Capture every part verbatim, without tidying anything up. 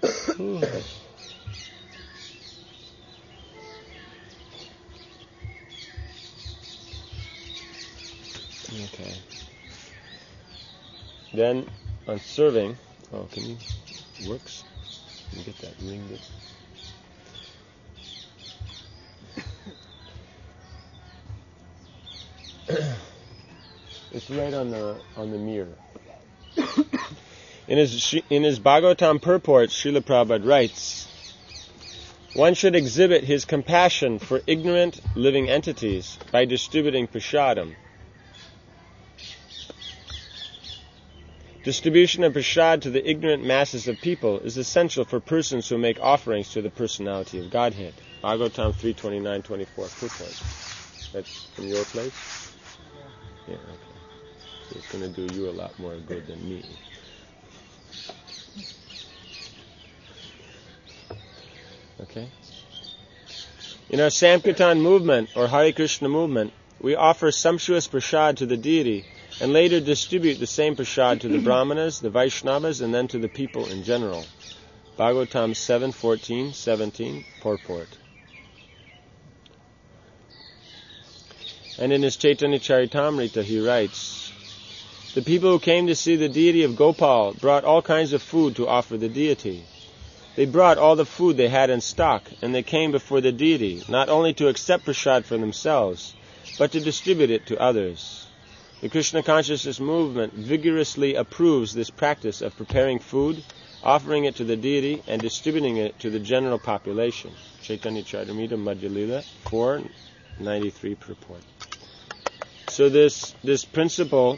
Okay. Then, on serving, oh, can you, works? Can you get that ring? It's right on the on the mirror. In his in his Bhagavatam purport, Srila Prabhupada writes, one should exhibit his compassion for ignorant living entities by distributing prasadam. Distribution of prasad to the ignorant masses of people is essential for persons who make offerings to the personality of Godhead. Bhagavatam three twenty-nine twenty-four purport. That's from your place? Yeah, okay. So it's going to do you a lot more good than me. Okay? In our Sankirtan movement, or Hare Krishna movement, we offer sumptuous prasad to the deity and later distribute the same prasad to the Brahmanas, the Vaishnavas, and then to the people in general. Bhagavatam seven fourteen seventeen, purport. And in his Chaitanya Charitamrita he writes, the people who came to see the deity of Gopal brought all kinds of food to offer the deity. They brought all the food they had in stock, and they came before the deity, not only to accept prasad for themselves, but to distribute it to others. The Krishna consciousness movement vigorously approves this practice of preparing food, offering it to the deity, and distributing it to the general population. Chaitanya Charitamrita Madhya Lila four ninety-three purport. So this this principle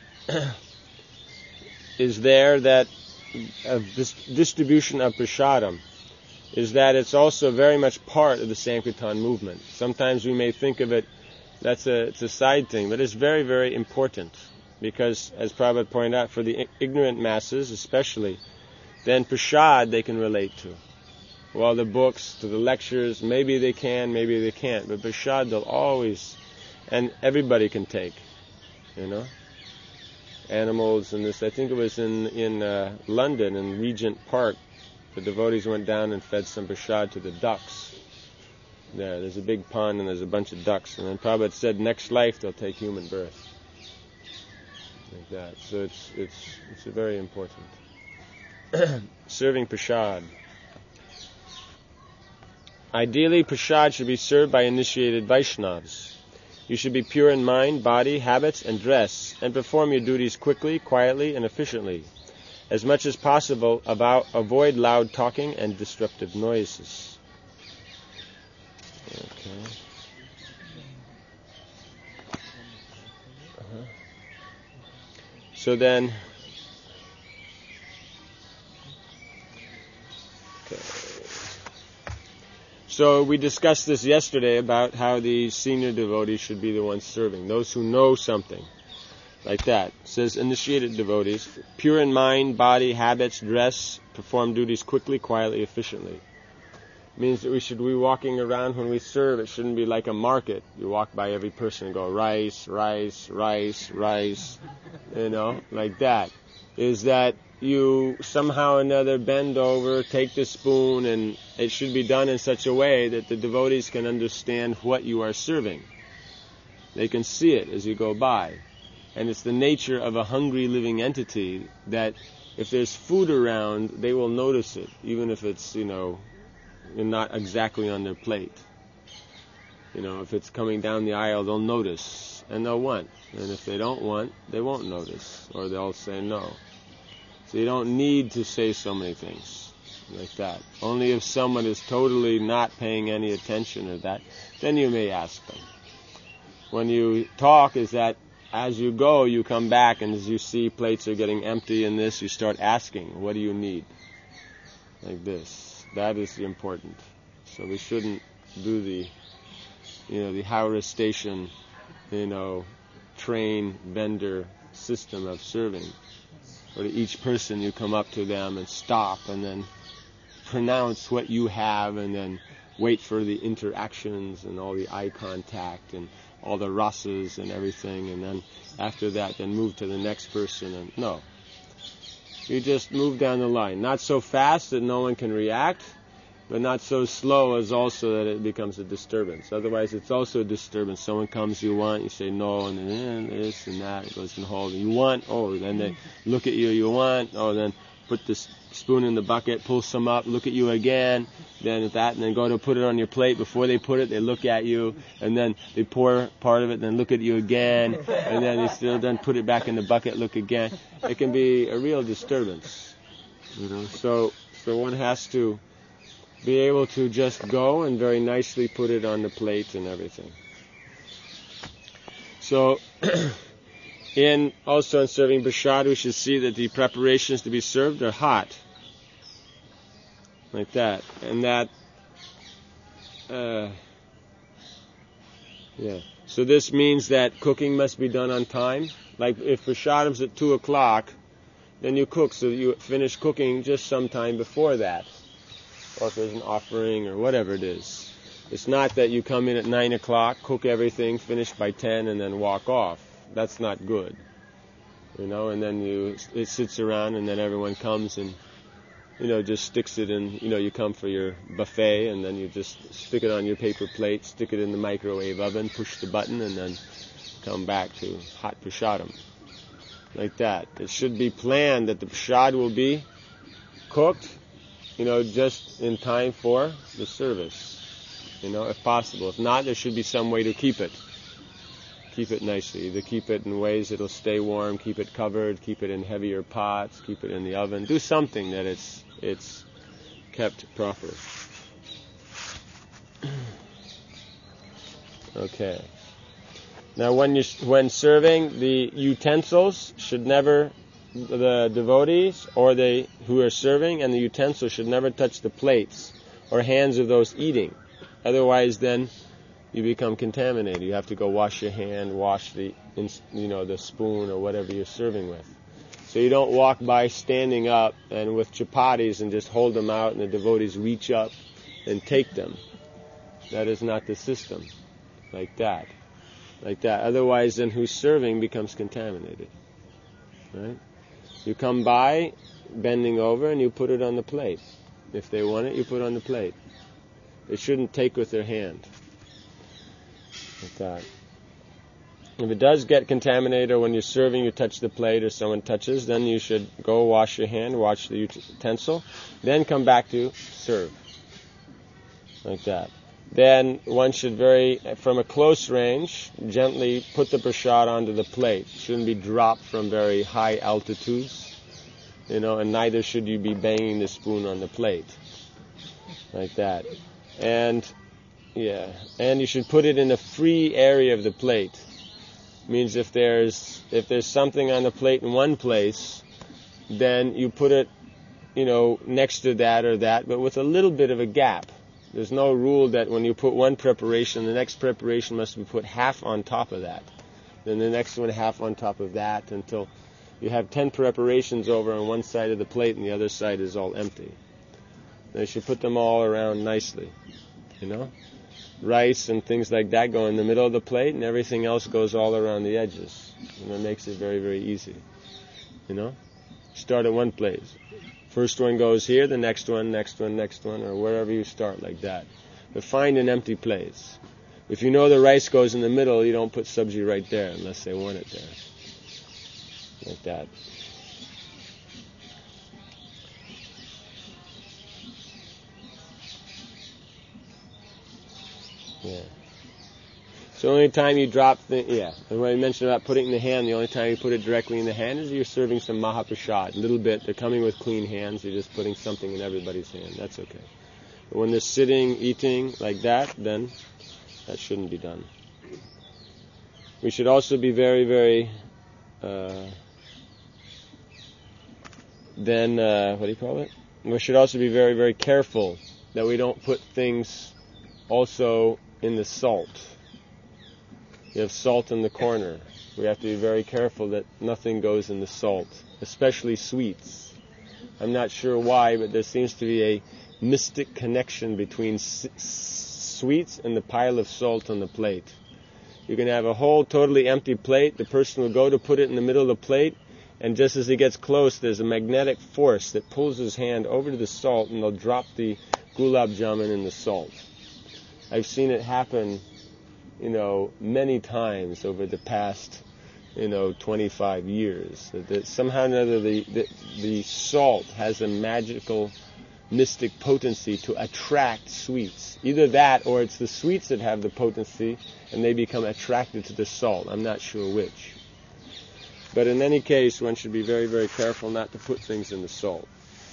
is there that of this distribution of prasadam is that it's also very much part of the Sankirtan movement. Sometimes we may think of it that's a it's a side thing, but it's very, very important because, as Prabhupada pointed out, for the ignorant masses especially, then prasad they can relate to. While the books, to the lectures, maybe they can, maybe they can't, but prasad they'll always, and everybody can take, you know. Animals and this, I think it was in in uh, London, in Regent Park, the devotees went down and fed some prasad to the ducks. There, there's a big pond and there's a bunch of ducks, and then Prabhupada said next life they'll take human birth. Like that. So it's it's it's very important. Serving prasad. Ideally, prasad should be served by initiated Vaishnavas. You should be pure in mind, body, habits, and dress, and perform your duties quickly, quietly, and efficiently. As much as possible, about, avoid loud talking and disruptive noises. Okay. Uh-huh. So then, okay. So we discussed this yesterday about how the senior devotees should be the ones serving, those who know something, like that. It says initiated devotees, pure in mind, body, habits, dress, perform duties quickly, quietly, efficiently. Means that we should be walking around when we serve. It shouldn't be like a market. You walk by every person and go rice, rice, rice, rice, you know, like that. Is that you somehow or another bend over, take the spoon, and it should be done in such a way that the devotees can understand what you are serving. They can see it as you go by. And it's the nature of a hungry living entity that if there's food around, they will notice it, even if it's, you know, and not exactly on their plate. You know, if it's coming down the aisle, they'll notice, and they'll want. And if they don't want, they won't notice, or they'll say no. So you don't need to say so many things like that. Only if someone is totally not paying any attention or that, then you may ask them. When you talk, is that as you go, you come back, and as you see plates are getting empty and this, you start asking, what do you need? Like this. That is the important. So we shouldn't do the, you know, the Howrah station, you know, train vendor system of serving. Or to each person you come up to them and stop and then pronounce what you have and then wait for the interactions and all the eye contact and all the rasas and everything, and then after that then move to the next person. And no. You just move down the line. Not so fast that no one can react, but not so slow as also that it becomes a disturbance. Otherwise, it's also a disturbance. Someone comes, you want, you say no, and then this and that. It goes in hold. You want, oh, then they look at you, you want, oh, then put the spoon in the bucket, pull some up, look at you again, then that, and then go to put it on your plate. Before they put it, they look at you, and then they pour part of it, then look at you again, and then they still then put it back in the bucket, look again. It can be a real disturbance, you know. So, so one has to be able to just go and very nicely put it on the plate and everything. So, in also in serving prasad, we should see that the preparations to be served are hot, like that, and that, uh, yeah. So this means that cooking must be done on time. Like if prasadam's at two o'clock, then you cook so that you finish cooking just sometime before that. Or if there's an offering or whatever it is. It's not that you come in at nine o'clock, cook everything, finish by ten, and then walk off. That's not good. You know, and then you it sits around, and then everyone comes and, you know, just sticks it in, you know, you come for your buffet, and then you just stick it on your paper plate, stick it in the microwave oven, push the button, and then come back to hot prasadam. Like that. It should be planned that the prasad will be cooked, you know, just in time for the service, you know, if possible. If not, there should be some way to keep it. Keep it nicely. Either keep it in ways it'll stay warm, keep it covered, keep it in heavier pots, keep it in the oven. Do something that it's it's kept proper. Okay. Now, when you when serving, the utensils should never, the devotees or they who are serving and the utensils should never touch the plates or hands of those eating. Otherwise, then you become contaminated. You have to go wash your hand, wash the, you know, the spoon or whatever you're serving with. So you don't walk by standing up and with chapatis and just hold them out and the devotees reach up and take them. That is not the system. Like that. Like that. Otherwise, then who's serving becomes contaminated. Right? You come by, bending over, and you put it on the plate. If they want it, you put it on the plate. They shouldn't take with their hand. Like that. If it does get contaminated, or when you're serving, you touch the plate, or someone touches, then you should go wash your hand, wash the utensil, then come back to serve. Like that. Then one should very, from a close range, gently put the prasad onto the plate. It shouldn't be dropped from very high altitudes, you know, and neither should you be banging the spoon on the plate. Like that. And, yeah, and you should put it in a free area of the plate. Means if there's, if there's something on the plate in one place, then you put it, you know, next to that or that, but with a little bit of a gap. There's no rule that when you put one preparation, the next preparation must be put half on top of that. Then the next one half on top of that until you have ten preparations over on one side of the plate and the other side is all empty. Then you should put them all around nicely, you know. Rice and things like that go in the middle of the plate and everything else goes all around the edges. And that makes it very, very easy, you know. Start at one place. First one goes here, the next one, next one, next one, or wherever you start like that. But find an empty place. If you know the rice goes in the middle, you don't put sabji right there unless they want it there. Like that. Yeah. So the only time you drop the, yeah, and when I mentioned about putting it in the hand, the only time you put it directly in the hand is you're serving some mahaprasad. A little bit, they're coming with clean hands, you're just putting something in everybody's hand. That's okay. But when they're sitting, eating like that, then that shouldn't be done. We should also be very, very, uh, then, uh, what do you call it? We should also be very, very careful that we don't put things also in the salt. You have salt in the corner. We have to be very careful that nothing goes in the salt, especially sweets. I'm not sure why, but there seems to be a mystic connection between s- sweets and the pile of salt on the plate. You can have a whole totally empty plate. The person will go to put it in the middle of the plate, And just as he gets close, there's a magnetic force that pulls his hand over to the salt, and they'll drop the gulab jamun in the salt. I've seen it happen, you know, many times over the past, you know, twenty-five years. That, that somehow or another the, the, the salt has a magical, mystic potency to attract sweets. Either that, or it's the sweets that have the potency, and they become attracted to the salt. I'm not sure which. But in any case, one should be very, very careful not to put things in the salt.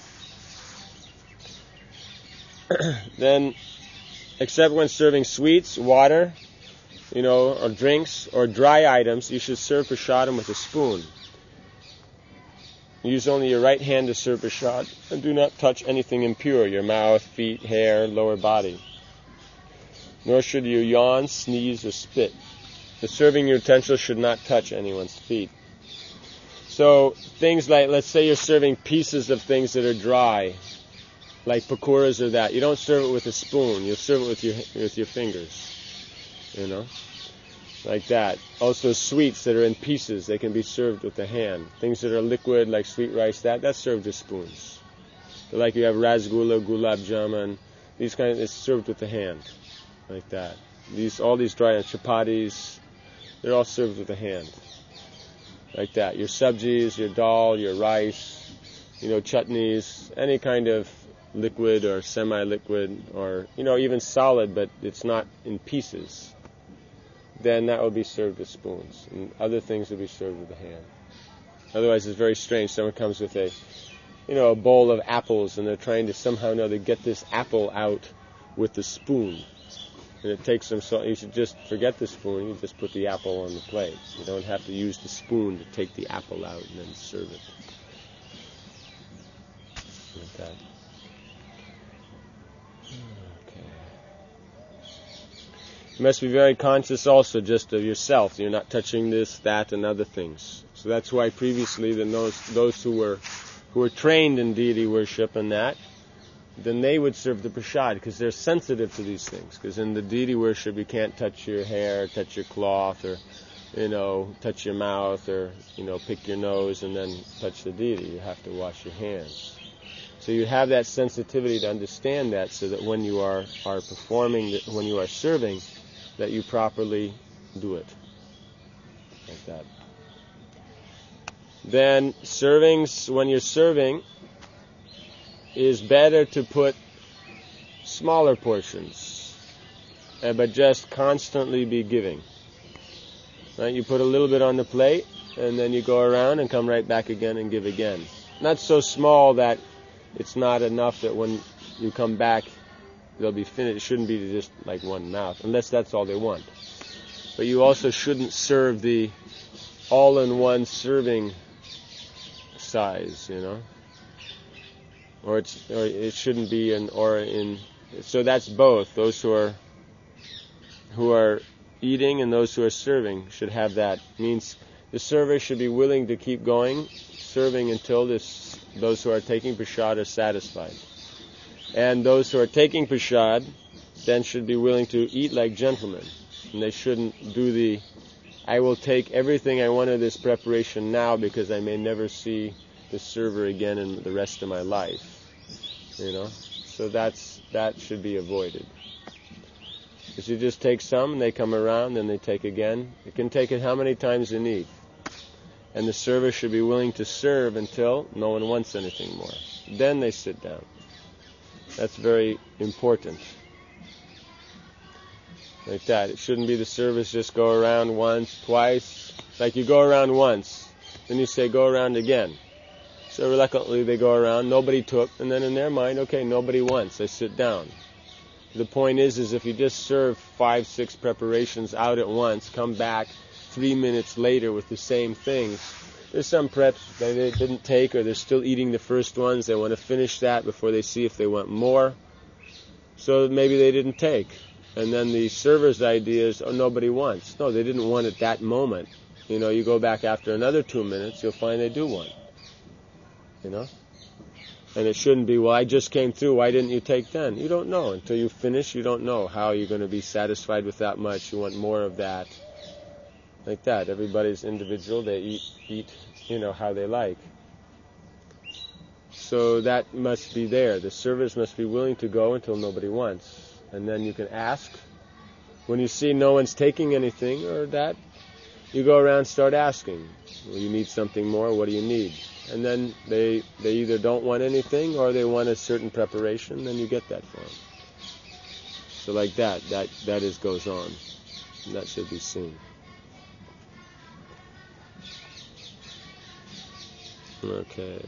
Then, except when serving sweets, water, you know, or drinks, or dry items, you should serve prasadam with a spoon. Use only your right hand to serve prasad, and do not touch anything impure, your mouth, feet, hair, lower body. Nor should you yawn, sneeze, or spit. The serving utensil should not touch anyone's feet. So things like, let's say you're serving pieces of things that are dry, like pakoras or that. You don't serve it with a spoon. You serve it with your with your fingers, you know, like that. Also sweets that are in pieces, they can be served with the hand. Things that are liquid, like sweet rice, that that's served with spoons. But like you have rasgulla, gulab jamun, these kind of, it's served with the hand, like that. These all these dry chapatis, they're all served with the hand. Like that. Your sabjis, your dal, your rice, you know, chutneys, any kind of liquid or semi-liquid or, you know, even solid, but it's not in pieces, then that will be served with spoons. And other things will be served with the hand. Otherwise, it's very strange. Someone comes with a, you know, a bowl of apples, and they're trying to somehow or another get this apple out with the spoon. And it takes them so, you should just forget the spoon, you just put the apple on the plate. You don't have to use the spoon to take the apple out and then serve it. Like that. Okay. You must be very conscious also just of yourself. You're not touching this, that, and other things. So that's why previously then those those who were who were trained in deity worship and that, then they would serve the prasad because they're sensitive to these things. Because in the deity worship, you can't touch your hair, touch your cloth, or, you know, touch your mouth, or, you know, pick your nose and then touch the deity. You have to wash your hands. So you have that sensitivity to understand that, so that when you are, are performing, when you are serving, that you properly do it. Like that. Then servings, when you're serving, is better to put smaller portions, uh, but just constantly be giving. Right? You put a little bit on the plate, and then you go around and come right back again and give again. Not so small that it's not enough that when you come back, they'll be finished. It shouldn't be just like one mouth, unless that's all they want. But you also shouldn't serve the all-in-one serving size, you know. Or it's, or it shouldn't be in, or in. So that's both. Those who are, who are eating and those who are serving should have that. It means the server should be willing to keep going, serving until this, those who are taking prasad are satisfied. And those who are taking prasad then should be willing to eat like gentlemen. And they shouldn't do the, I will take everything I want of this preparation now because I may never see the server again in the rest of my life. You know? So that's that should be avoided. Because you just take some and they come around, then they take again. You can take it how many times you need. And the server should be willing to serve until no one wants anything more. Then they sit down. That's very important. Like that. It shouldn't be the service just go around once, twice. Like you go around once, then you say go around again. So reluctantly they go around, nobody took, and then in their mind, okay, nobody wants, they sit down. The point is, is if you just serve five, six preparations out at once, come back three minutes later with the same things, there's some preps that they didn't take, or they're still eating the first ones, they want to finish that before they see if they want more. So maybe they didn't take. And then the server's idea is, oh, nobody wants. No, they didn't want it that moment. You know, you go back after another two minutes, you'll find they do want. You know? And it shouldn't be, well, I just came through, why didn't you take then? You don't know. Until you finish, you don't know how you're going to be satisfied with that much. You want more of that. Like that. Everybody's individual. They eat eat you know, how they like. So that must be there. The servers must be willing to go until nobody wants. And then you can ask. When you see no one's taking anything or that, you go around and start asking. Well, you need something more, what do you need? And then they they either don't want anything or they want a certain preparation, then you get that for them. So like that, that, that is goes on. And that should be seen. Okay.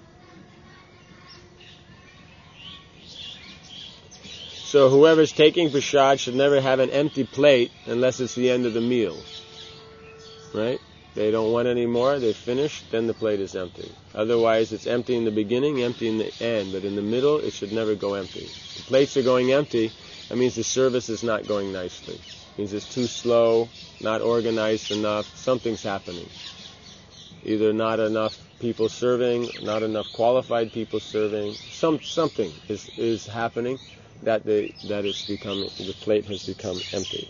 So whoever's taking prasad should never have an empty plate unless it's the end of the meal. Right? They don't want any more, they've finished, then the plate is empty. Otherwise, it's empty in the beginning, empty in the end, but in the middle, it should never go empty. If the plates are going empty, that means the service is not going nicely. It means it's too slow, not organized enough, something's happening. Either not enough people serving, not enough qualified people serving, some something is, is happening that the that is becoming the plate has become empty.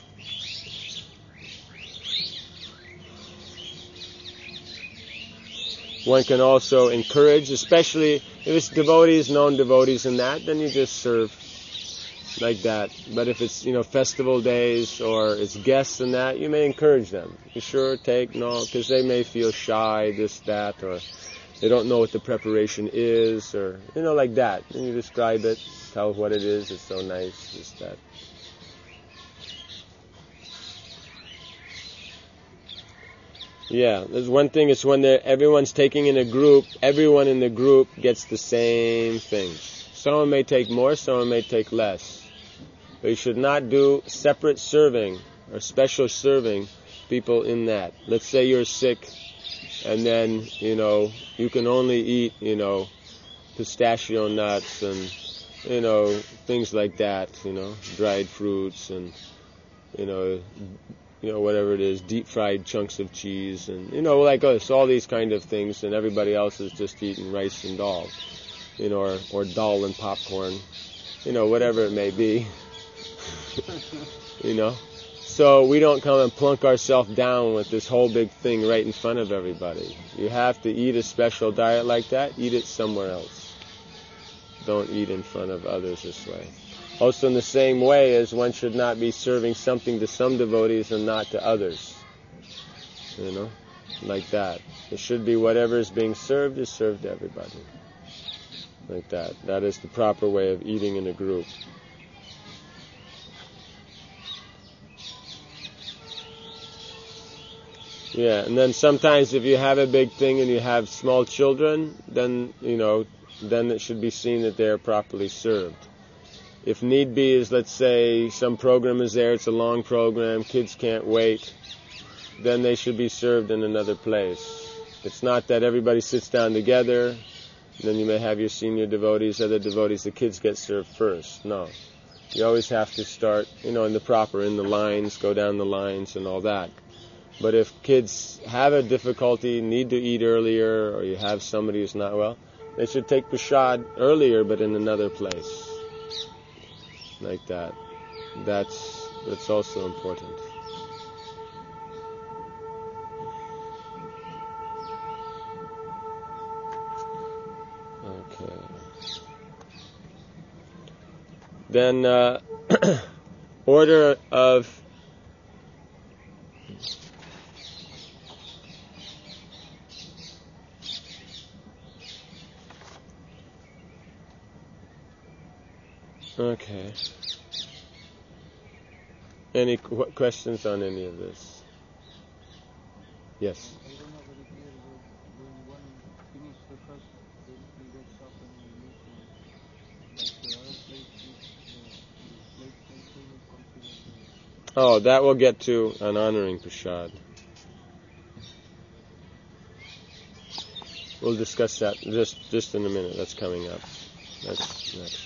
One can also encourage, especially if it's devotees, known devotees in that, then you just serve like that. But if it's, you know, festival days or it's guests and that, you may encourage them. You sure take, no, because they may feel shy, this, that, or they don't know what the preparation is, or, you know, like that. And you describe it, tell what it is, it's so nice, this, that. Yeah, there's one thing, it's when everyone's taking in a group, everyone in the group gets the same things. Someone may take more, someone may take less. But you should not do separate serving or special serving people in that. Let's say you're sick and then, you know, you can only eat, you know, pistachio nuts and, you know, things like that, you know, dried fruits and, you know, you know, whatever it is, deep fried chunks of cheese and, you know, like us, all these kind of things, and everybody else is just eating rice and dal, you know, or, or dal and popcorn, you know, whatever it may be, you know. So we don't come and plunk ourselves down with this whole big thing right in front of everybody. You have to eat a special diet like that, eat it somewhere else. Don't eat in front of others this way. Also in the same way as one should not be serving something to some devotees and not to others. You know, like that. It should be whatever is being served is served to everybody. Like that. That is the proper way of eating in a group. Yeah, and then sometimes if you have a big thing and you have small children, then, you know, then it should be seen that they are properly served. If need be is, let's say, some program is there, it's a long program, kids can't wait, then they should be served in another place. It's not that everybody sits down together, and then you may have your senior devotees, other devotees, the kids get served first. No. You always have to start, you know, in the proper, in the lines, go down the lines and all that. But if kids have a difficulty, need to eat earlier, or you have somebody who's not well, they should take prasad earlier, but in another place. Like that. That's that's also important. Okay. Then uh, order of Okay. Any qu- questions on any of this? Yes. I don't know very clear when one finish the first, then he gets up and he leaves, like the other place, the place considered. Oh, that we'll get to on honoring prasad. We'll discuss that just just in a minute. That's coming up. That's next.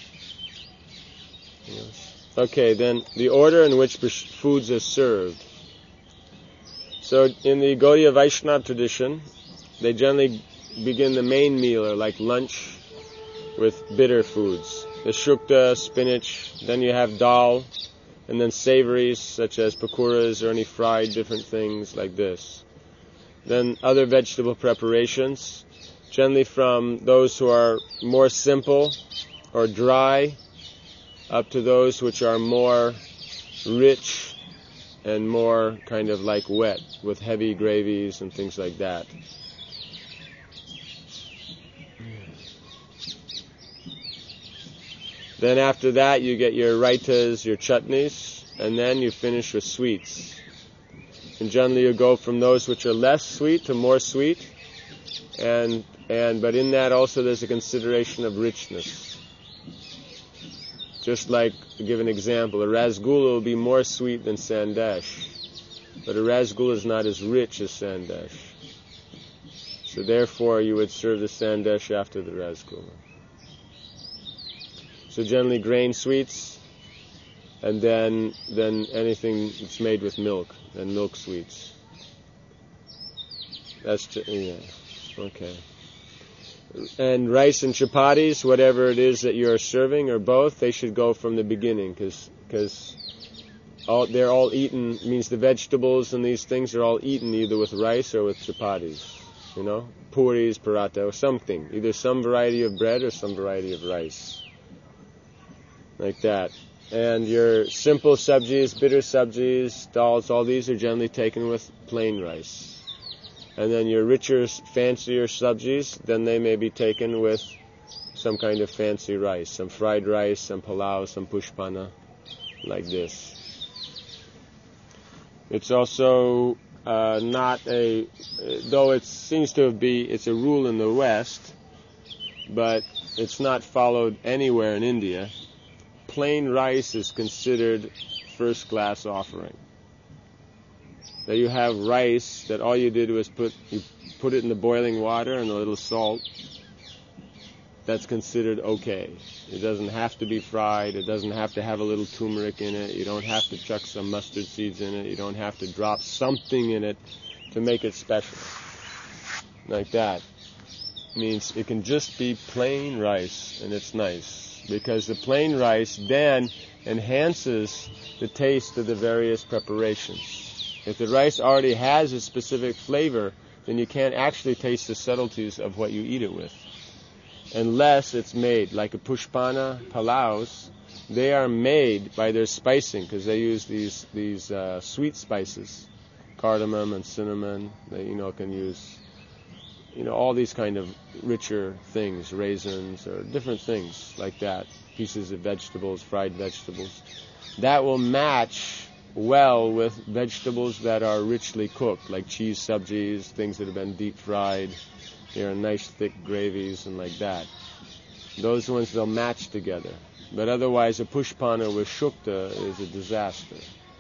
Yes. Okay, then the order in which foods are served. So in the Gaudiya Vaishnava tradition, they generally begin the main meal, or like lunch, with bitter foods. The shukta, spinach, then you have dal, and then savories such as pakoras or any fried different things like this. Then other vegetable preparations, generally from those who are more simple or dry, up to those which are more rich and more kind of like wet, with heavy gravies and things like that. Then after that you get your raitas, your chutneys, and then you finish with sweets. And generally you go from those which are less sweet to more sweet, and and but in that also there's a consideration of richness. Just like, to give an example, a rasgulla will be more sweet than sandesh, but a rasgulla is not as rich as sandesh. So therefore you would serve the sandesh after the rasgulla. So generally grain sweets, and then then anything that's made with milk, and milk sweets. That's just, yeah, okay. And rice and chapatis, whatever it is that you are serving, or both, they should go from the beginning, because because all, they're all eaten, means the vegetables and these things are all eaten either with rice or with chapatis, you know, puris, paratha, or something, either some variety of bread or some variety of rice, like that. And your simple sabjis, bitter sabjis, dals, all these are generally taken with plain rice. And then your richer, fancier sabjis, then they may be taken with some kind of fancy rice, some fried rice, some palau, some pushpana, like this. It's also uh, not a, though it seems to be, it's a rule in the West, but it's not followed anywhere in India. Plain rice is considered first-class offering. That you have rice that all you did was put you put it in the boiling water and a little salt. That's considered okay. It doesn't have to be fried. It doesn't have to have a little turmeric in it. You don't have to chuck some mustard seeds in it. You don't have to drop something in it to make it special. Like that. Means it can just be plain rice, and it's nice. Because the plain rice then enhances the taste of the various preparations. If the rice already has a specific flavor, then you can't actually taste the subtleties of what you eat it with. Unless it's made, like a pushpana, palaus, they are made by their spicing, because they use these these uh, sweet spices, cardamom and cinnamon. They, you know, can use, you know, all these kind of richer things, raisins or different things like that, pieces of vegetables, fried vegetables. That will match well with vegetables that are richly cooked, like cheese sabjis, things that have been deep fried. They are nice thick gravies and like that. Those ones they'll match together. But otherwise a pushpana with shukta is a disaster.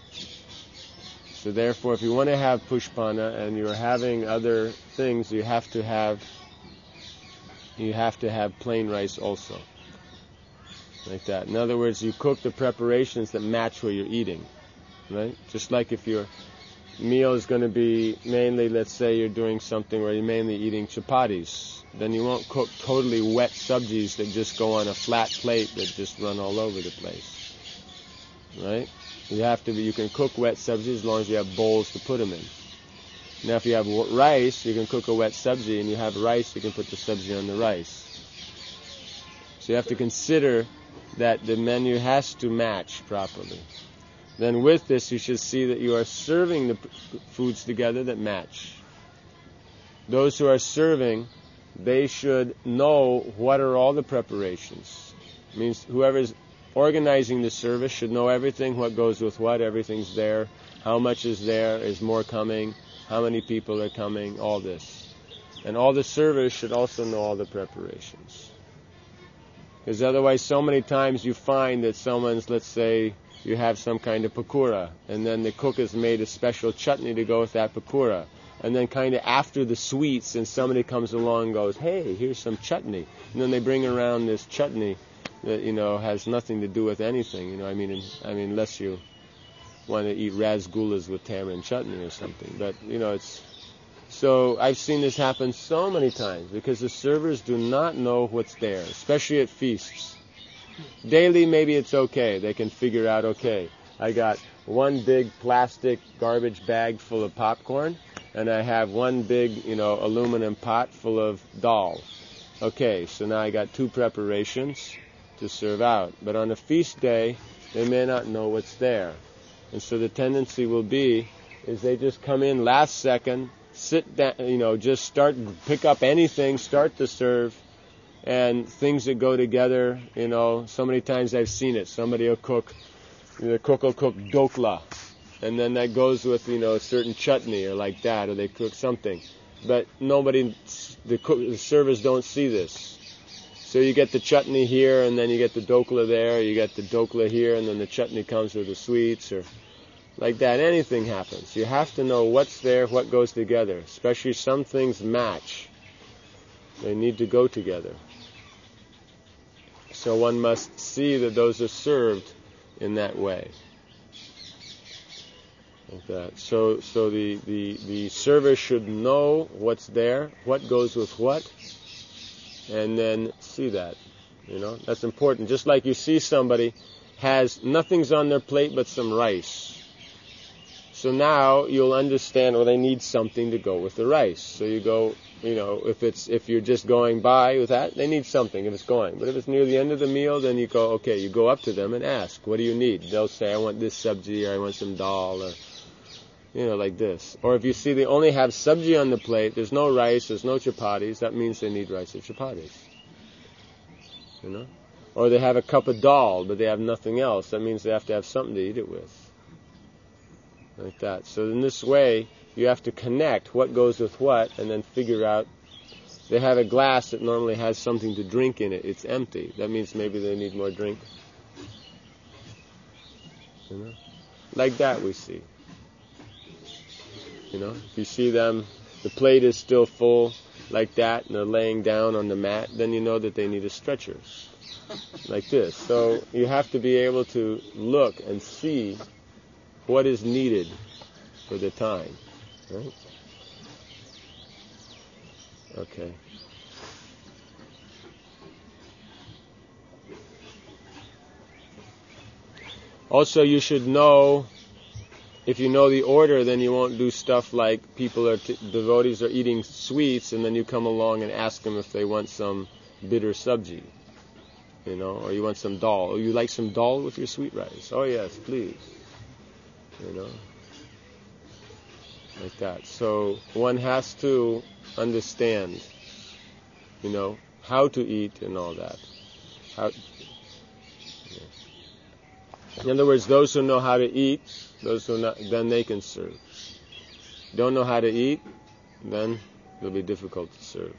So therefore if you want to have pushpana and you're having other things, you have to have you have to have plain rice also. Like that. In other words, you cook the preparations that match what you're eating. Right? Just like if your meal is going to be mainly, let's say you're doing something where you're mainly eating chapatis, then you won't cook totally wet sabjis that just go on a flat plate that just run all over the place. Right? You have to be, you can cook wet sabjis as long as you have bowls to put them in. Now if you have rice, you can cook a wet sabji, and you have rice, you can put the sabji on the rice. So you have to consider that the menu has to match properly. Then with this, you should see that you are serving the p- foods together that match. Those who are serving, they should know what are all the preparations. It means whoever is organizing the service should know everything, what goes with what, everything's there, how much is there, is more coming, how many people are coming, all this. And all the servers should also know all the preparations. Because otherwise, so many times you find that someone's, let's say, you have some kind of pakora, and then the cook has made a special chutney to go with that pakora. And then kind of after the sweets, and somebody comes along and goes, hey, here's some chutney. And then they bring around this chutney that, you know, has nothing to do with anything. You know, I mean, I mean, unless you want to eat rasgullas with tamarind chutney or something. But, you know, it's... So I've seen this happen so many times, because the servers do not know what's there, especially at feasts. Daily, maybe it's okay. They can figure out, okay, I got one big plastic garbage bag full of popcorn, and I have one big, you know, aluminum pot full of dal. Okay, so now I got two preparations to serve out. But on a feast day, they may not know what's there. And so the tendency will be, is they just come in last second, sit down, you know, just start, pick up anything, start to serve, and things that go together, you know, so many times I've seen it. Somebody will cook, the cook will cook dokla, and then that goes with, you know, a certain chutney or like that, or they cook something. But nobody, the, cook, the servers don't see this. So you get the chutney here, and then you get the dokla there, you get the dokla here, and then the chutney comes with the sweets, or like that. Anything happens. You have to know what's there, what goes together. Especially some things match. They need to go together. So one must see that those are served in that way. Like that. So so the, the, the server should know what's there, what goes with what, and then see that. You know, that's important. Just like you see somebody has nothing's on their plate but some rice. So now you'll understand, well, they need something to go with the rice. So you go, you know, if it's if you're just going by with that, they need something if it's going. But if it's near the end of the meal, then you go, okay, you go up to them and ask, what do you need? They'll say, I want this sabji, or I want some dal, or, you know, like this. Or if you see they only have sabji on the plate, there's no rice, there's no chapatis, that means they need rice or chapatis. You know? Or they have a cup of dal, but they have nothing else, that means they have to have something to eat it with. Like that. So in this way, you have to connect what goes with what, and then figure out. They have a glass that normally has something to drink in it. It's empty. That means maybe they need more drink. You know? Like that we see. You know? If you see them, the plate is still full, like that, and they're laying down on the mat, then you know that they need a stretcher. Like this. So you have to be able to look and see what is needed for the time, right? Okay. Also, you should know, if you know the order, then you won't do stuff like people are, t- devotees are eating sweets, and then you come along and ask them if they want some bitter sabji, you know, or you want some dal. Oh, you like some dal with your sweet rice? Oh yes, please. You know, like that. So one has to understand, you know, how to eat and all that. How, yeah. In other words, those who know how to eat, those who not, then they can serve. Don't know how to eat, then it'll be difficult to serve.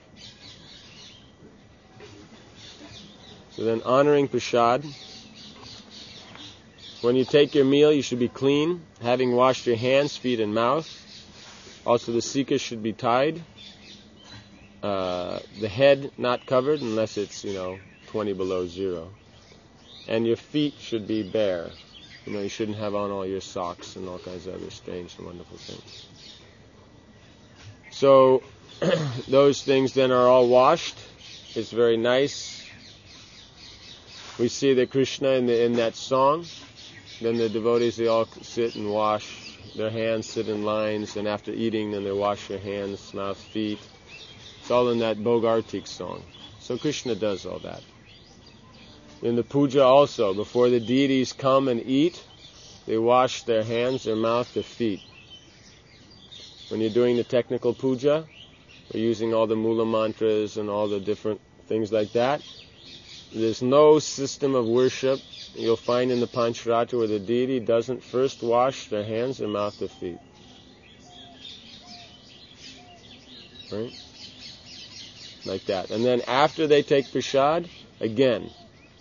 So then, honoring prasad. When you take your meal, you should be clean, having washed your hands, feet, and mouth. Also, the sikha should be tied. Uh, the head not covered unless it's, you know, twenty below zero. And your feet should be bare. You know, you shouldn't have on all your socks and all kinds of other strange and wonderful things. So, those things then are all washed. It's very nice. We see that Krishna in, the, in that song. Then the devotees, they all sit and wash their hands, sit in lines, and after eating, then they wash their hands, mouth, feet. It's all in that Bogartik song. So Krishna does all that. In the puja also, before the deities come and eat, they wash their hands, their mouth, their feet. When you're doing the technical puja, we're using all the mula mantras and all the different things like that. There's no system of worship you'll find in the Pancharatra where the deity doesn't first wash their hands, their mouth, their feet. Right? Like that. And then after they take prasad, again.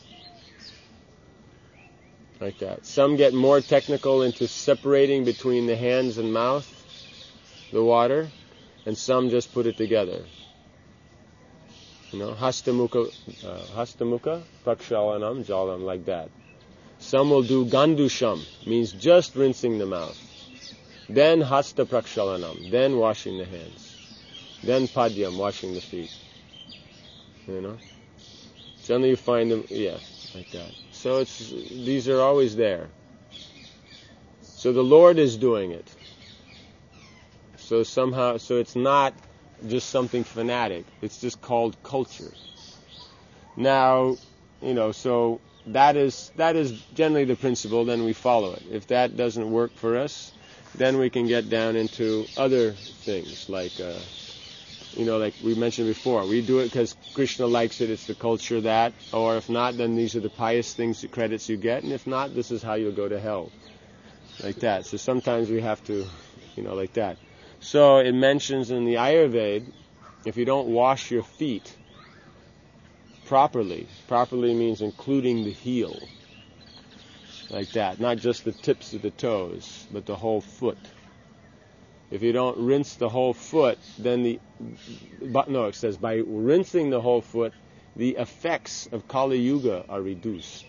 Like that. Some get more technical into separating between the hands and mouth, the water, and some just put it together. You know, hastamukha, uh, hastamukha, prakshalanam, jalam, like that. Some will do gandusham, means just rinsing the mouth. Then hasta prakshalanam, then washing the hands. Then padyam, washing the feet. You know? Generally you find them, yeah, like that. So it's, these are always there. So the Lord is doing it. So somehow, so it's not just something fanatic. It's just called culture. Now, you know, so that is that is generally the principle. Then we follow it. If that doesn't work for us, then we can get down into other things like. Uh, You know, like we mentioned before, we do it because Krishna likes it, it's the culture that, or if not, then these are the pious things, the credits you get, and if not, this is how you'll go to hell. Like that. So sometimes we have to, you know, like that. So it mentions in the Ayurveda, if you don't wash your feet properly, properly means including the heel, like that, not just the tips of the toes, but the whole foot. If you don't rinse the whole foot, then the, but no, it says by rinsing the whole foot, the effects of Kali Yuga are reduced.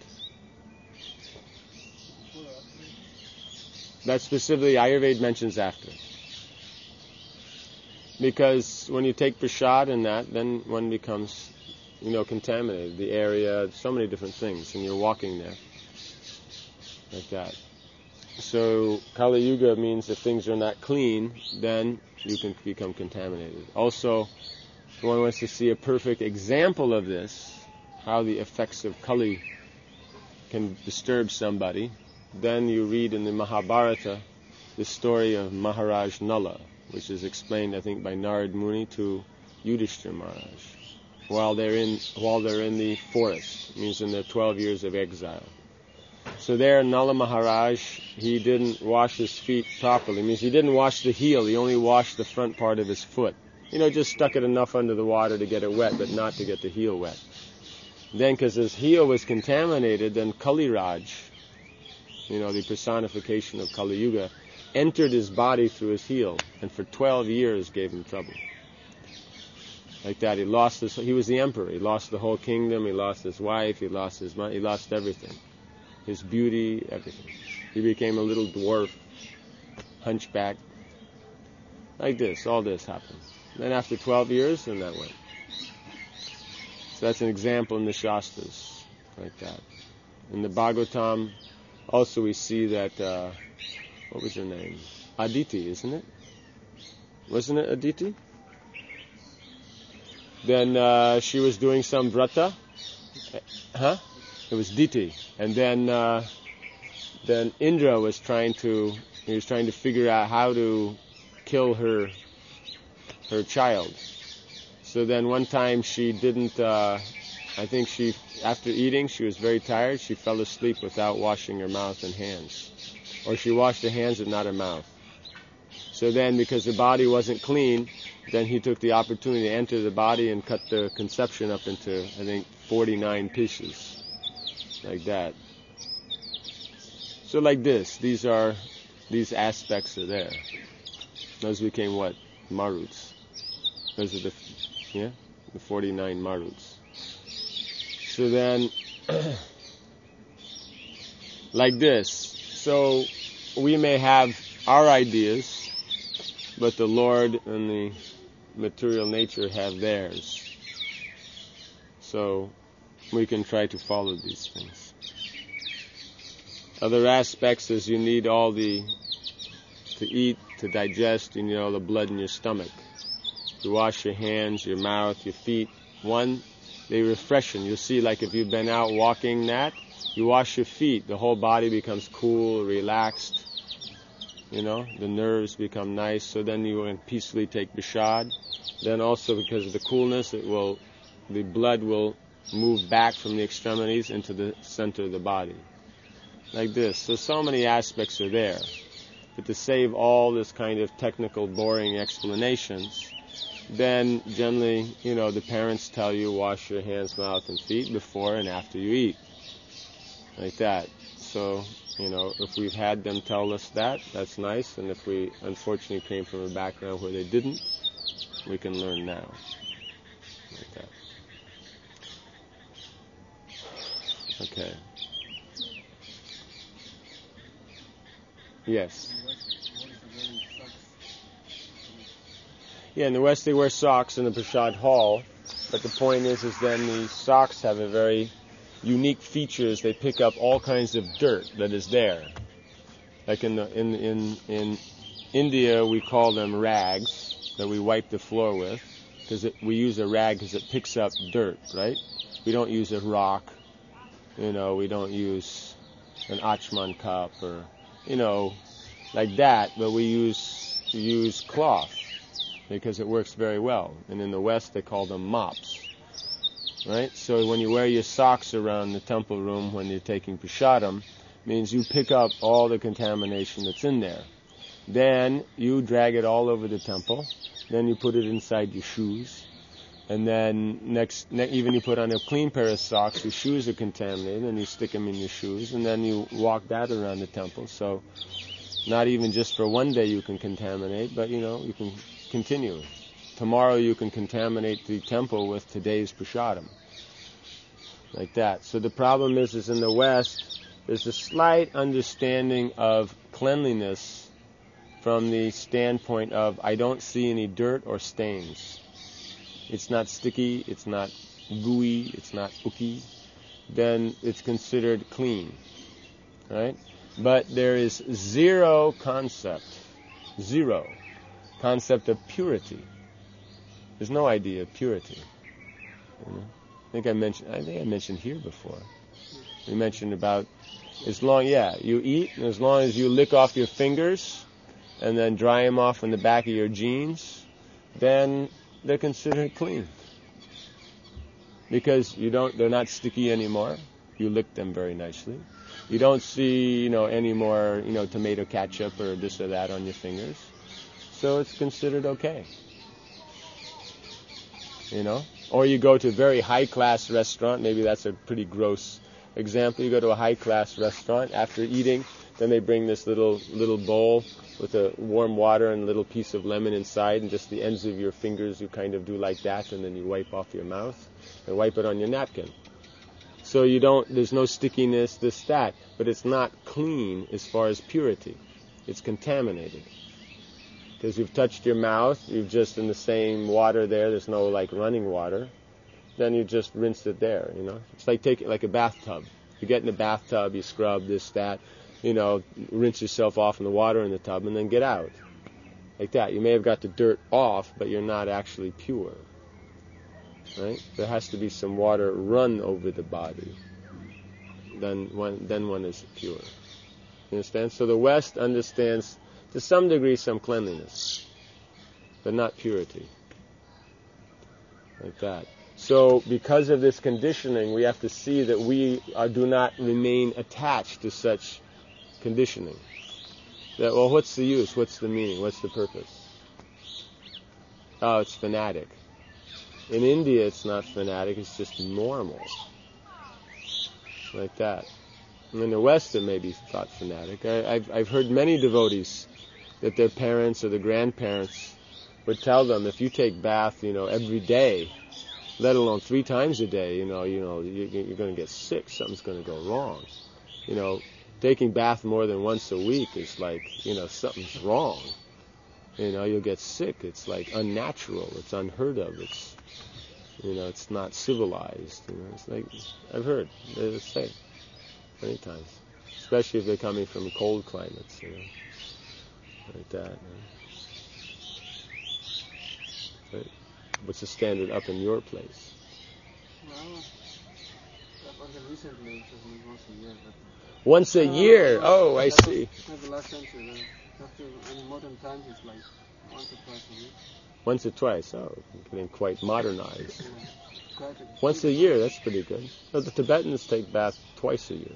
That specifically Ayurveda mentions after. Because when you take prasad and that, then one becomes, you know, contaminated. The area, so many different things, and you're walking there. Like that. So Kali Yuga means if things are not clean, then you can become contaminated. Also, if one wants to see a perfect example of this, how the effects of Kali can disturb somebody, then you read in the Mahabharata the story of Maharaj Nala, which is explained, I think, by Narad Muni to Yudhishthira Maharaj, while they're in while they're in the forest, means in their twelve years of exile. So there, Nala Maharaj, he didn't wash his feet properly. It means he didn't wash the heel, he only washed the front part of his foot. You know, just stuck it enough under the water to get it wet, but not to get the heel wet. Then, because his heel was contaminated, then Kali Raj, you know, the personification of Kali Yuga, entered his body through his heel, and for twelve years gave him trouble. Like that, he lost his, he was the emperor, he lost the whole kingdom, he lost his wife, he lost his money, he lost everything. His beauty, everything. He became a little dwarf, hunchback. Like this, all this happened. Then after twelve years, then that went. So that's an example in the Shastras, like that. In the Bhagavatam, also we see that, uh, what was her name? Aditi, isn't it? Wasn't it Aditi? Then uh, she was doing some vrata. Huh? It was Diti. And then uh, then Indra was trying to, he was trying to figure out how to kill her her child. So then one time she didn't, uh, I think she, after eating, she was very tired, she fell asleep without washing her mouth and hands. Or she washed her hands but not her mouth. So then, because the body wasn't clean, then he took the opportunity to enter the body and cut the conception up into, I think, forty-nine pieces. Like that. So like this, these are, these aspects are there. Those became what? Maruts. Those are the, yeah, the forty-nine Maruts. So then, like this. So we may have our ideas, but the Lord and the material nature have theirs. So we can try to follow these things. Other aspects is you need all the, to eat, to digest, you need all the blood in your stomach. You wash your hands, your mouth, your feet. One, they refreshen. You'll see, like if you've been out walking that, you wash your feet, the whole body becomes cool, relaxed. You know, the nerves become nice, so then you can peacefully take prasad. Then also because of the coolness, it will, the blood will move back from the extremities into the center of the body. Like this. So, so many aspects are there. But to save all this kind of technical, boring explanations, then generally, you know, the parents tell you wash your hands, mouth, and feet before and after you eat. Like that. So, you know, if we've had them tell us that, that's nice. And if we unfortunately came from a background where they didn't, we can learn now. Like that. Okay. Yes. Yeah, in the West they wear socks in the Prasad Hall, but the point is, is then the socks have a very unique features. They pick up all kinds of dirt that is there. Like in the in in in India, we call them rags that we wipe the floor with, because we use a rag because it picks up dirt, right? We don't use a rock, you know, we don't use an Achman cup or, you know, like that, but we use we use cloth because it works very well. And in the West, they call them mops, right? So when you wear your socks around the temple room when you're taking prasadam, means you pick up all the contamination that's in there. Then you drag it all over the temple. Then you put it inside your shoes. And then next, ne- even you put on a clean pair of socks, your shoes are contaminated, and you stick them in your shoes, and then you walk that around the temple. So not even just for one day you can contaminate, but, you know, you can continue. Tomorrow you can contaminate the temple with today's prasadam. Like that. So the problem is, is in the West, there's a slight understanding of cleanliness from the standpoint of, I don't see any dirt or stains. It's not sticky, it's not gooey, it's not ooky. Then it's considered clean, right? But there is zero concept, zero concept of purity. There's no idea of purity. You know? I think I mentioned, I think I mentioned here before. We mentioned about, as long, yeah, you eat, and as long as you lick off your fingers and then dry them off in the back of your jeans, then they're considered clean. Because you don't, they're not sticky anymore. You lick them very nicely. You don't see, you know, any more, you know, tomato ketchup or this or that on your fingers. So it's considered okay. You know? Or you go to a very high-class restaurant, maybe that's a pretty gross example. You go to a high-class restaurant, after eating, then they bring this little little bowl with a warm water and a little piece of lemon inside, and just the ends of your fingers you kind of do like that, and then you wipe off your mouth and wipe it on your napkin. So you don't, there's no stickiness, this, that, but it's not clean as far as purity. It's contaminated. Because you've touched your mouth, you've just in the same water there, there's no like running water, then you just rinse it there, you know. It's like taking like a bathtub. You get in the bathtub, you scrub this, that, you know, rinse yourself off in the water in the tub and then get out. Like that. You may have got the dirt off, but you're not actually pure. Right? There has to be some water run over the body. Then one, then one is pure. You understand? So the West understands to some degree some cleanliness, but not purity. Like that. So because of this conditioning, we have to see that we are, do not remain attached to such conditioning. That, well, what's the use? What's the meaning? What's the purpose? Oh, it's fanatic. In India, it's not fanatic, it's just normal. Like that. And in the West, it may be thought fanatic. I, I've, I've heard many devotees that their parents or the grandparents would tell them, if you take bath, you know, every day, let alone three times a day, you know, you know, you, you're going to get sick. Something's going to go wrong. You know, taking bath more than once a week is like, you know, something's wrong. You know, you'll get sick. It's like unnatural. It's unheard of. It's, you know, it's not civilized. You know, it's like, I've heard they say many times, especially if they're coming from cold climates, you know, like that. Right? What's the standard up in your place? Well, until recently it was like once a year. But once a uh, year? Oh, I that see. Was, that the last century. Uh, after, in modern times, it's like once or twice a week. Once or twice? Oh, getting quite modernized. Yeah. Quite a Once a year, that's pretty good. No, the Tibetans take bath twice a year.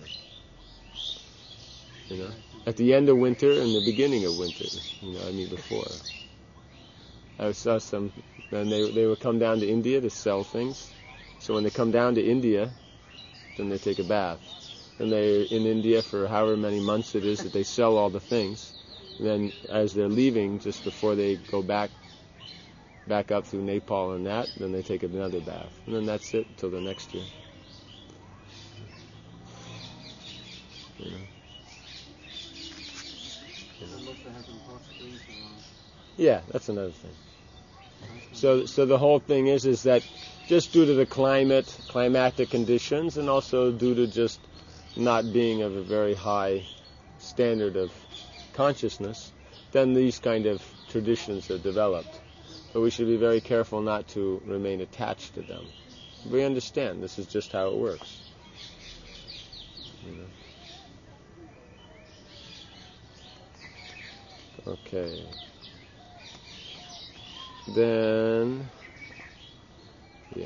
You know, at the end of winter and the beginning of winter. You know, I mean before. I saw some, and they they would come down to India to sell things. So when they come down to India, then they take a bath. And they're in India for however many months it is that they sell all the things. And then as they're leaving, just before they go back back up through Nepal and that, then they take another bath. And then that's it until the next year. You know. Yeah, that's another thing. So, so the whole thing is, is that just due to the climate, climatic conditions, and also due to just not being of a very high standard of consciousness, then these kind of traditions are developed. But we should be very careful not to remain attached to them. We understand this is just how it works. You know? Okay. Then, yeah.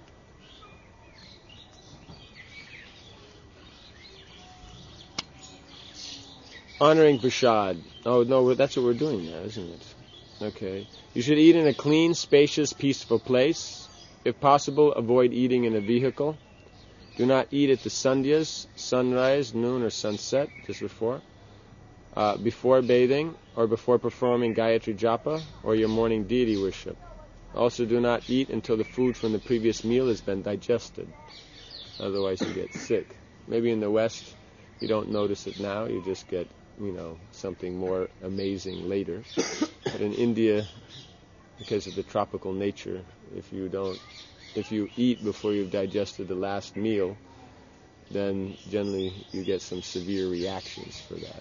Honoring prasad. Oh, no, that's what we're doing now, isn't it? Okay. You should eat in a clean, spacious, peaceful place. If possible, avoid eating in a vehicle. Do not eat at the sandhyas, sunrise, noon, or sunset, just before, uh, before bathing, or before performing Gayatri Japa, or your morning deity worship. Also, do not eat until the food from the previous meal has been digested. Otherwise, you get sick. Maybe in the West, you don't notice it now. You just get, you know, something more amazing later. But in India, because of the tropical nature, if you don't, if you eat before you've digested the last meal, then generally you get some severe reactions for that.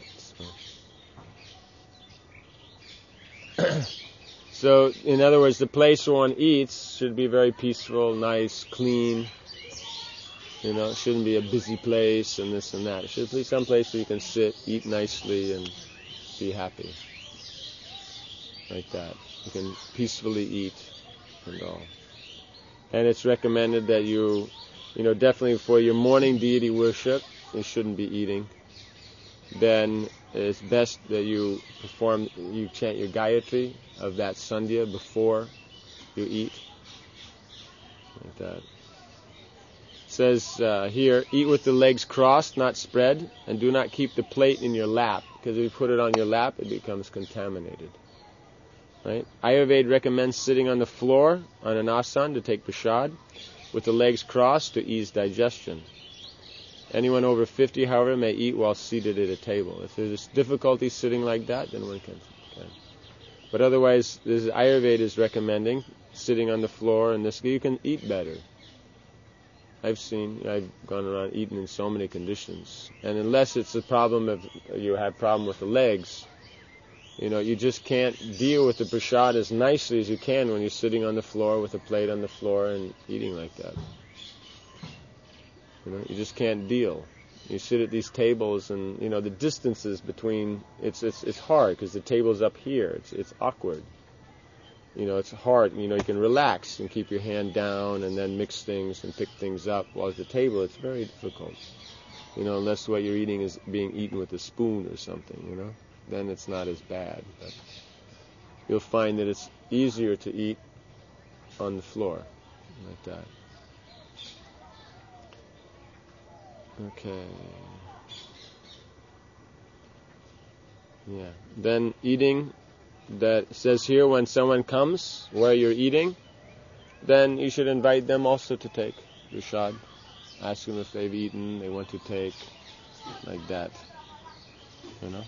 So, so in other words, the place where one eats should be very peaceful, nice, clean. You know, it shouldn't be a busy place and this and that. It should be some place where you can sit, eat nicely, and be happy. Like that. You can peacefully eat and all. And it's recommended that you, you know, definitely for your morning deity worship, you shouldn't be eating. Then it's best that you perform, you chant your Gayatri of that Sandhya before you eat. Like that. It says uh, here, eat with the legs crossed, not spread, and do not keep the plate in your lap, because if you put it on your lap, it becomes contaminated. Right? Ayurveda recommends sitting on the floor on an asan to take prasad, with the legs crossed to ease digestion. Anyone over fifty, however, may eat while seated at a table. If there's difficulty sitting like that, then one can. can. But otherwise, this is, Ayurveda is recommending sitting on the floor, and this you can eat better. I've seen, I've gone around eating in so many conditions, and unless it's a problem of you have problem with the legs, you know, you just can't deal with the prasad as nicely as you can when you're sitting on the floor with a plate on the floor and eating like that. You know, you just can't deal. You sit at these tables, and you know the distances between. It's it's it's hard because the table's up here. It's it's awkward. You know, it's hard. You know, you can relax and keep your hand down, and then mix things and pick things up. While at the table, it's very difficult. You know, unless what you're eating is being eaten with a spoon or something. You know, then it's not as bad. But you'll find that it's easier to eat on the floor like that. Okay. Yeah. Then eating, that says here when someone comes where you're eating, then you should invite them also to take prasad. Ask them if they've eaten, they want to take, like that. You know.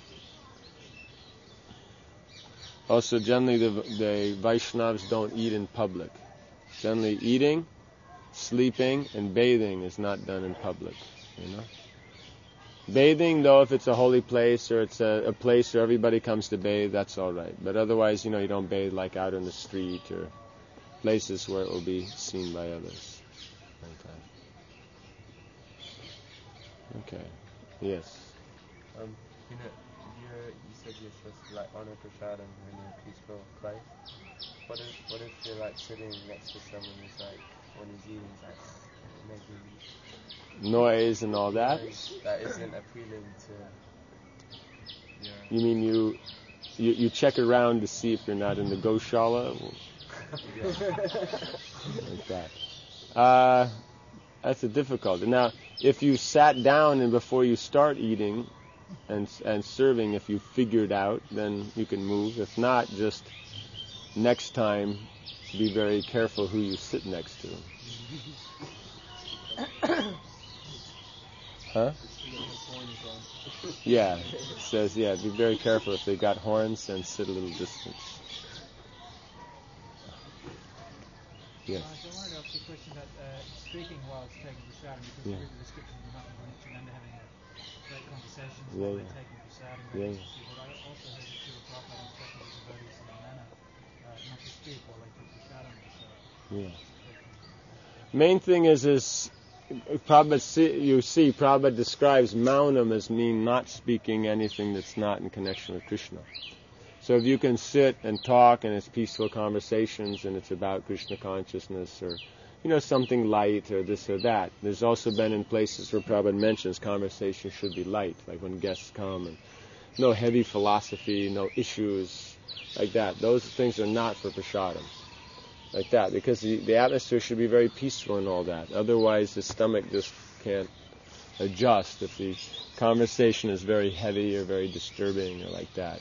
Also, generally the, the Vaishnavas don't eat in public. Generally, eating, sleeping, and bathing is not done in public. You know, bathing though, if it's a holy place or it's a, a place where everybody comes to bathe, that's all right. But otherwise, you know, you don't bathe like out in the street or places where it will be seen by others. Okay. Yes. Um, you know, you you said you're supposed to like honor prasad and when you're in a peaceful place. What if what if you're like sitting next to someone who's like when he's eating, he's like making noise and all that. That isn't appealing to. Yeah. You mean you, you you check around to see if you're not in the Goshala? Like that. Uh, that's a difficulty. Now, if you sat down and before you start eating and and serving, if you figured out, then you can move. If not, just next time, be very careful who you sit next to. Huh? Yeah, it says, yeah, be very careful if they got horns and sit a little distance. Yes. Uh, so I wanted to ask you a question about uh, speaking while taking the shower, because Yeah. you read the description of the mountain and then having a great conversation. sessions Yeah, while yeah. they're taking prasadam Yeah, ready yeah. to see. But I also heard that Srila Prabhupada instructed the devotees in the manner uh, not to speak while they took prasadam also. Yeah. Taking, Main thing is, is Prabhupada, see, you see, Prabhupada describes maunam as mean not speaking anything that's not in connection with Krishna. So if you can sit and talk and it's peaceful conversations and it's about Krishna consciousness or, you know, something light or this or that. There's also been in places where Prabhupada mentions conversation should be light, like when guests come, and no heavy philosophy, no issues, like that. Those things are not for prasadam, like that, because the, the atmosphere should be very peaceful and all that. Otherwise the stomach just can't adjust if the conversation is very heavy or very disturbing or like that.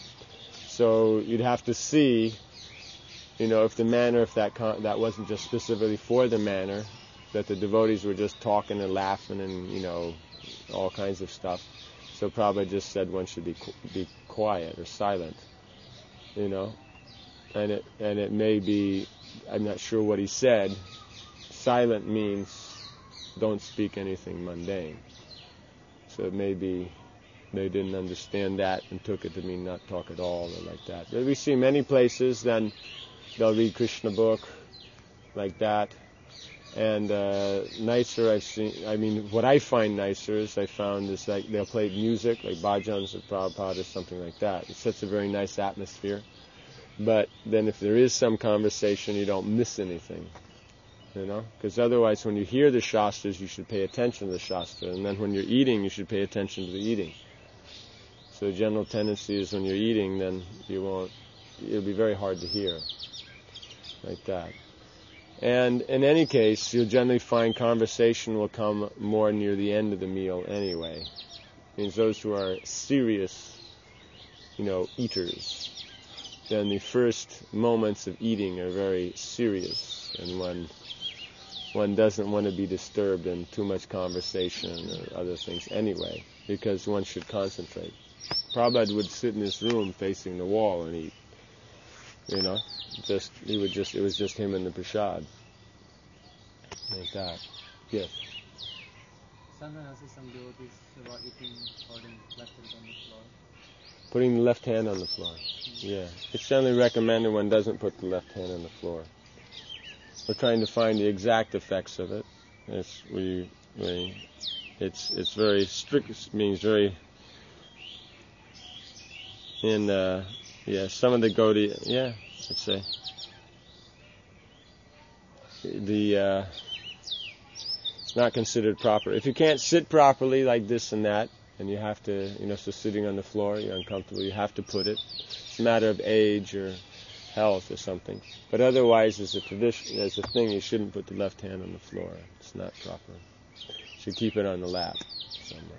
So you'd have to see, you know, if the manner, if that con- that wasn't just specifically for the manner, that the devotees were just talking and laughing and, you know, all kinds of stuff. So Prabhupada just said one should be qu- be quiet or silent, you know, and it and it may be, I'm not sure what he said. Silent means don't speak anything mundane. So it may be they didn't understand that and took it to mean not talk at all or like that. But we see many places, then they'll read Krishna book like that. And uh, nicer I've seen, I mean, what I find nicer is I found is like they'll play music, like bhajans or Prabhupada or something like that. It sets a very nice atmosphere. But then if there is some conversation, you don't miss anything, you know? Because otherwise when you hear the Shastras, you should pay attention to the Shastra. And then when you're eating, you should pay attention to the eating. So the general tendency is when you're eating, then you won't, it'll be very hard to hear, like that. And in any case, you'll generally find conversation will come more near the end of the meal anyway. It means those who are serious, you know, eaters, then the first moments of eating are very serious, and one one doesn't want to be disturbed in too much conversation or other things anyway, because one should concentrate. Prabhupada would sit in his room facing the wall and eat. You know, just he would just it was just him and the prasad, like that. Yes. Sometimes I see some devotees about eating holding left hand on the floor. Putting the left hand on the floor. Yeah, it's generally recommended one doesn't put the left hand on the floor. We're trying to find the exact effects of it. It's we we it's it's very strict. It means very. In uh, yeah, some of the Gaudiya, yeah, let's say the uh, it's not considered proper. If you can't sit properly like this and that, and you have to, you know, so sitting on the floor, you're uncomfortable, you have to put it. It's a matter of age or health or something. But otherwise, as a tradition, as a thing, you shouldn't put the left hand on the floor. It's not proper. You should keep it on the lap somewhere.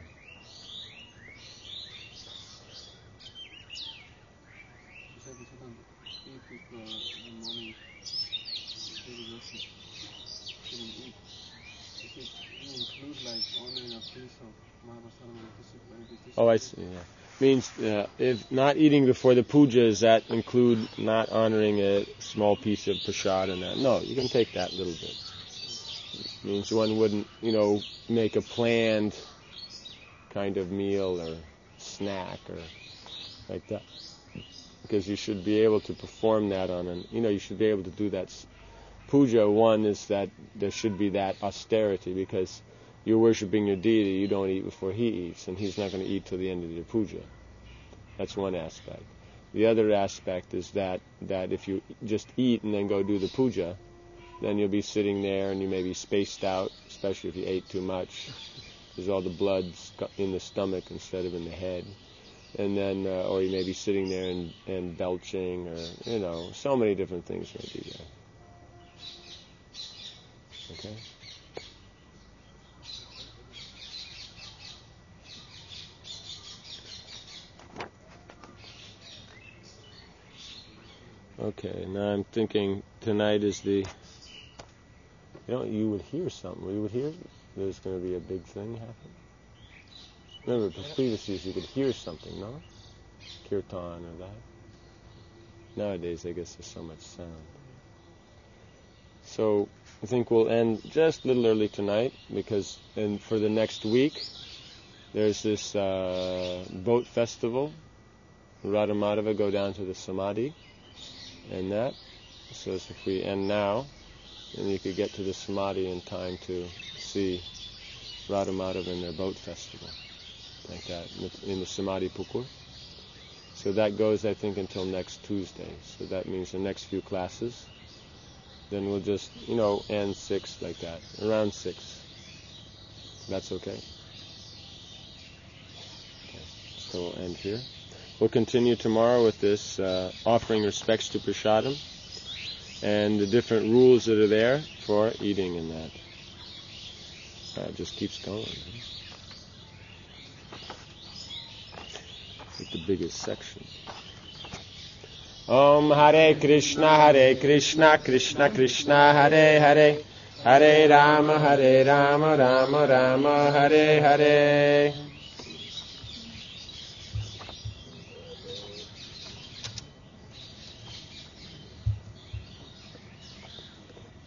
Eat if uh, in the morning really worship, shouldn't eat. If it include like honoring a piece of Mahaprasadam and Krishna, when it is Oh, I see. Yeah. Means uh, if not eating before the puja, does that include not honoring a small piece of prasad and that? No, you can take that little bit. It means one wouldn't, you know, make a planned kind of meal or snack or like that. Because you should be able to perform that on an, you know, you should be able to do that. Puja, one is that there should be that austerity because you're worshiping your deity, you don't eat before he eats, and he's not going to eat till the end of your puja. That's one aspect. The other aspect is that, that if you just eat and then go do the puja, then you'll be sitting there and you may be spaced out, especially if you ate too much. There's all the blood in the stomach instead of in the head. And then, uh, or you may be sitting there and, and belching, or, you know, so many different things may be there. Okay? Okay, now I'm thinking tonight is the, you know, you would hear something. We would hear there's going to be a big thing happen. Remember, previously you could hear something, no? Kirtan or that. Nowadays, I guess there's so much sound. So I think we'll end just a little early tonight because, and for the next week, there's this uh, boat festival. Radha Madhava go down to the Samadhi and that. So if we end now, then you could get to the Samadhi in time to see Radha Madhava in their boat festival. Like that, in the, in the Samadhi Pukur. So that goes, I think, until next Tuesday. So that means the next few classes. Then we'll just, you know, end six like that, around six. That's okay. Okay. So we'll end here. We'll continue tomorrow with this uh, offering respects to Prasadam and the different rules that are there for eating and that. Uh, it just keeps going. Huh? It's the biggest section. Om Hare Krishna, Hare Krishna, Krishna Krishna, Hare Hare, Hare Rama, Hare Rama, Rama Rama, Hare Hare.